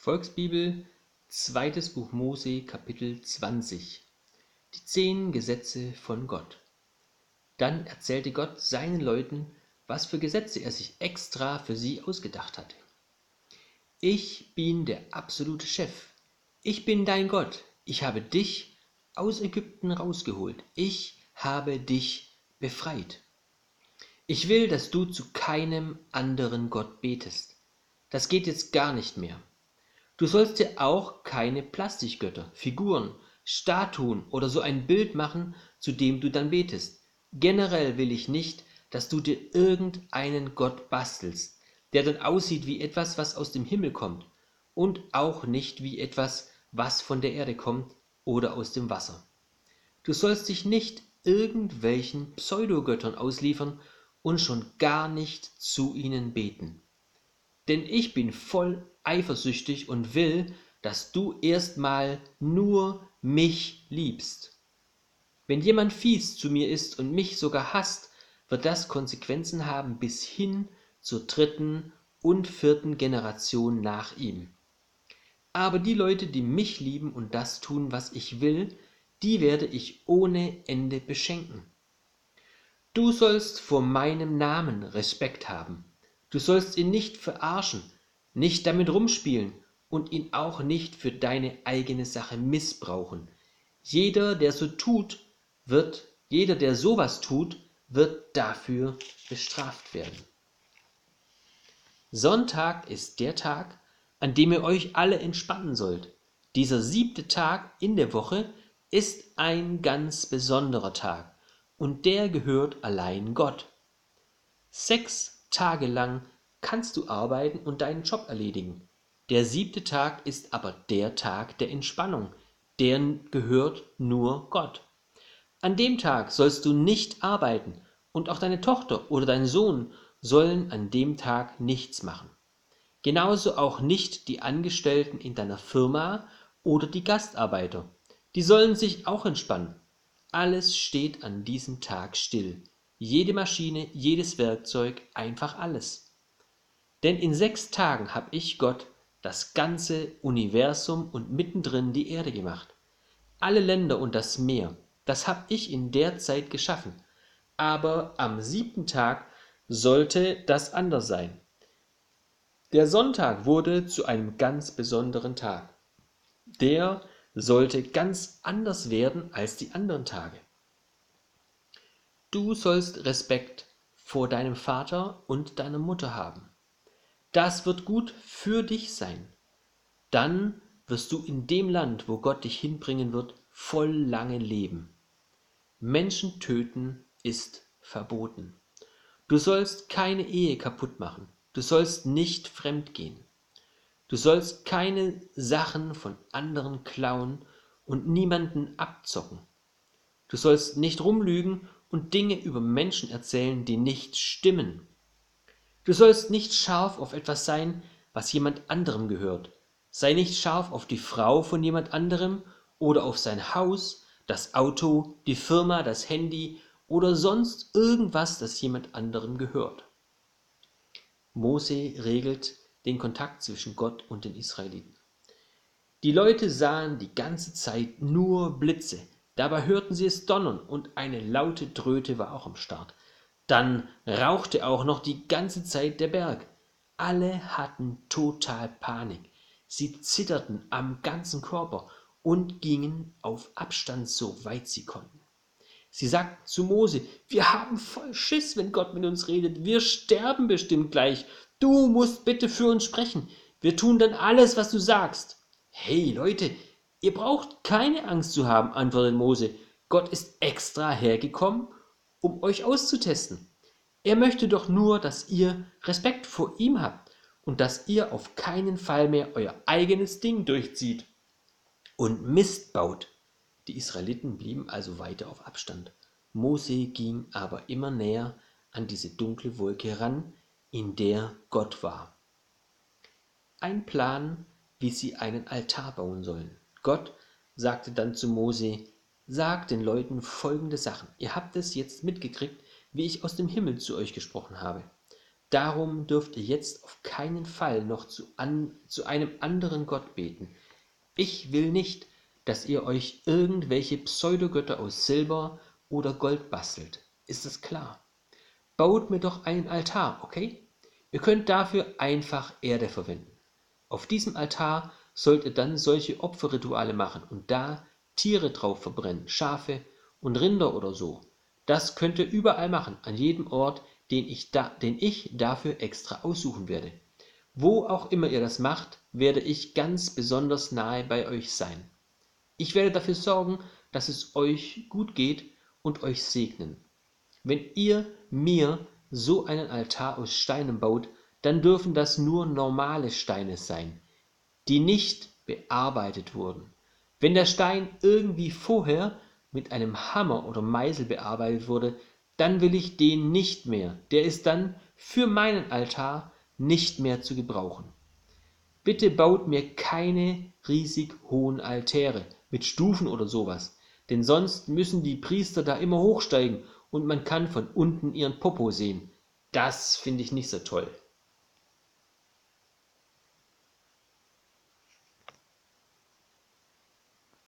Volksbibel, zweites Buch Mose, Kapitel 20. Die 10 Gesetze von Gott. Dann erzählte Gott seinen Leuten, was für Gesetze er sich extra für sie ausgedacht hatte. Ich bin der absolute Chef. Ich bin dein Gott. Ich habe dich aus Ägypten rausgeholt. Ich habe dich befreit. Ich will, dass du zu keinem anderen Gott betest. Das geht jetzt gar nicht mehr. Du sollst dir auch keine Plastikgötter, Figuren, Statuen oder so ein Bild machen, zu dem du dann betest. Generell will ich nicht, dass du dir irgendeinen Gott bastelst, der dann aussieht wie etwas, was aus dem Himmel kommt, und auch nicht wie etwas, was von der Erde kommt oder aus dem Wasser. Du sollst dich nicht irgendwelchen Pseudogöttern ausliefern und schon gar nicht zu ihnen beten. Denn ich bin voll eifersüchtig und will, dass du erstmal nur mich liebst. Wenn jemand fies zu mir ist und mich sogar hasst, wird das Konsequenzen haben bis hin zur 3. und 4. Generation nach ihm. Aber die Leute, die mich lieben und das tun, was ich will, die werde ich ohne Ende beschenken. Du sollst vor meinem Namen Respekt haben. Du sollst ihn nicht verarschen, nicht damit rumspielen und ihn auch nicht für deine eigene Sache missbrauchen. Jeder, der sowas tut, wird dafür bestraft werden. Sonntag ist der Tag, an dem ihr euch alle entspannen sollt. Dieser 7. Tag in der Woche ist ein ganz besonderer Tag und der gehört allein Gott. 6 Tage lang kannst du arbeiten und deinen Job erledigen. Der 7. Tag ist aber der Tag der Entspannung, der gehört nur Gott. An dem Tag sollst du nicht arbeiten und auch deine Tochter oder dein Sohn sollen an dem Tag nichts machen. Genauso auch nicht die Angestellten in deiner Firma oder die Gastarbeiter. Die sollen sich auch entspannen. Alles steht an diesem Tag still. Jede Maschine, jedes Werkzeug, einfach alles. Denn in 6 Tagen habe ich Gott das ganze Universum und mittendrin die Erde gemacht. Alle Länder und das Meer, das habe ich in der Zeit geschaffen. Aber am 7. Tag sollte das anders sein. Der Sonntag wurde zu einem ganz besonderen Tag. Der sollte ganz anders werden als die anderen Tage. Du sollst Respekt vor deinem Vater und deiner Mutter haben. Das wird gut für dich sein. Dann wirst du in dem Land, wo Gott dich hinbringen wird, voll lange leben. Menschen töten ist verboten. Du sollst keine Ehe kaputt machen. Du sollst nicht fremdgehen. Du sollst keine Sachen von anderen klauen und niemanden abzocken. Du sollst nicht rumlügen und Dinge über Menschen erzählen, die nicht stimmen. Du sollst nicht scharf auf etwas sein, was jemand anderem gehört. Sei nicht scharf auf die Frau von jemand anderem oder auf sein Haus, das Auto, die Firma, das Handy oder sonst irgendwas, das jemand anderem gehört. Mose regelt den Kontakt zwischen Gott und den Israeliten. Die Leute sahen die ganze Zeit nur Blitze, dabei hörten sie es donnern und eine laute Tröte war auch am Start. Dann rauchte auch noch die ganze Zeit der Berg. Alle hatten total Panik. Sie zitterten am ganzen Körper und gingen auf Abstand, so weit sie konnten. Sie sagten zu Mose: Wir haben voll Schiss, wenn Gott mit uns redet. Wir sterben bestimmt gleich. Du musst bitte für uns sprechen. Wir tun dann alles, was du sagst. Hey Leute, ihr braucht keine Angst zu haben, antwortete Mose. Gott ist extra hergekommen, um euch auszutesten. Er möchte doch nur, dass ihr Respekt vor ihm habt und dass ihr auf keinen Fall mehr euer eigenes Ding durchzieht und Mist baut. Die Israeliten blieben also weiter auf Abstand. Mose ging aber immer näher an diese dunkle Wolke heran, in der Gott war. Ein Plan, wie sie einen Altar bauen sollen. Gott sagte dann zu Mose: Sag den Leuten folgende Sachen. Ihr habt es jetzt mitgekriegt, wie ich aus dem Himmel zu euch gesprochen habe. Darum dürft ihr jetzt auf keinen Fall noch zu einem anderen Gott beten. Ich will nicht, dass ihr euch irgendwelche Pseudogötter aus Silber oder Gold bastelt. Ist das klar? Baut mir doch einen Altar, okay? Ihr könnt dafür einfach Erde verwenden. Auf diesem Altar sollt ihr dann solche Opferrituale machen und da Tiere drauf verbrennen, Schafe und Rinder oder so. Das könnt ihr überall machen, an jedem Ort, den ich dafür extra aussuchen werde. Wo auch immer ihr das macht, werde ich ganz besonders nahe bei euch sein. Ich werde dafür sorgen, dass es euch gut geht und euch segnen. Wenn ihr mir so einen Altar aus Steinen baut, dann dürfen das nur normale Steine sein, die nicht bearbeitet wurden. Wenn der Stein irgendwie vorher mit einem Hammer oder Meißel bearbeitet wurde, dann will ich den nicht mehr. Der ist dann für meinen Altar nicht mehr zu gebrauchen. Bitte baut mir keine riesig hohen Altäre mit Stufen oder sowas, denn sonst müssen die Priester da immer hochsteigen und man kann von unten ihren Popo sehen. Das finde ich nicht so toll.